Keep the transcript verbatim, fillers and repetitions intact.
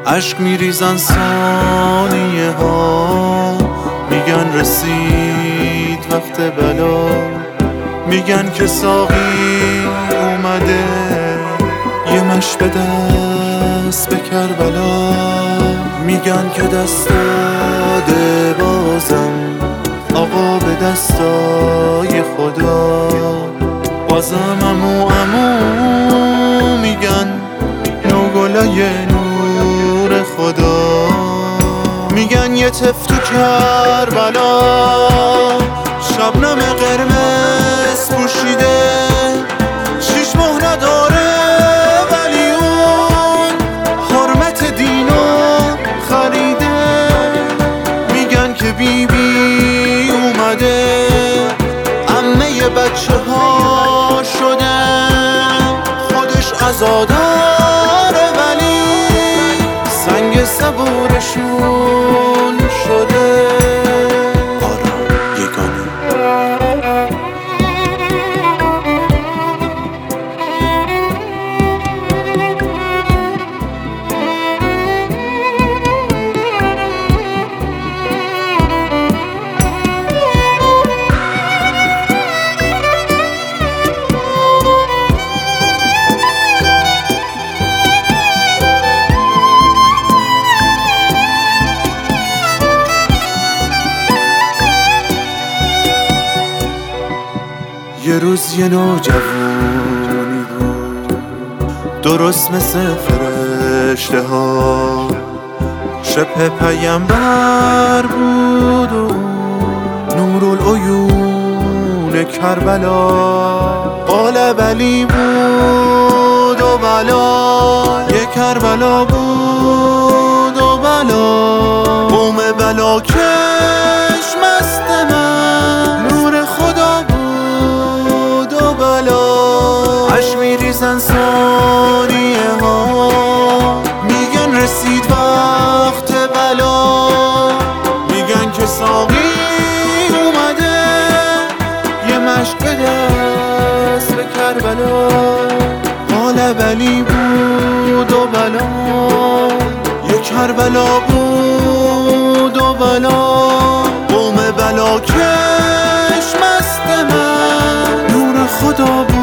عشق میریزن ثانیه ها، میگن رسید وقت بلا، میگن که ساقی اومده یه مش به دست به کربلا، میگن که دست داده بازم آقا به دستای خدا، بازم امو امو میگن نوگلای نور خدا، میگن یه تف تو کربلا شبنم قرمز پوشیده، شیش ماه نداره ولی اون حرمت دینو خریده، میگن که بی بی اومده عمه بچه ها شده، خودش عزاداره ولی سنگ صبورشون شده. آرام یگانه یه روز یه نوجوانی بود درست مثل فرشته ها، شبه پیمبر بود و نورالعیون کربلا، قالب علی بود و بلا، یه کربلا بود و بلا، قوم بلا کش مست من نور خدا بود و بلا، عشق میریزن ثانیه ها، میگن رسید وقت بلا، میگن که ساقی اومده یه مشک به دست به کربلا، قالب علی بود و بلا، یه کربلا بود و بلا، قوم بلا کش مست من نور خدا بود.